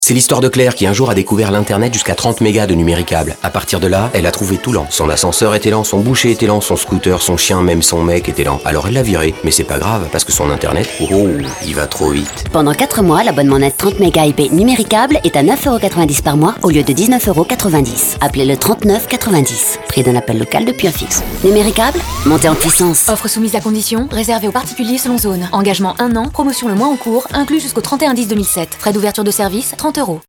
C'est l'histoire de Claire qui un jour a découvert l'internet jusqu'à 30 mégas de numéricable. À partir de là, elle a trouvé tout lent. Son ascenseur était lent, son boucher était lent, son scooter, son chien, même son mec était lent. Alors elle l'a viré, mais c'est pas grave, parce que son internet, il va trop vite. Pendant 4 mois, l'abonnement net 30 mégas IP numéricable est à 9,90€ par mois au lieu de 19,90€. Appelez le 3990. Prix d'un appel local depuis un fixe. Numéricable, montez en puissance. Offre soumise à conditions, réservée aux particuliers selon zone. Engagement 1 an, promotion le mois en cours, inclus jusqu'au 31/10/2007. Frais d'ouverture de service, 30€.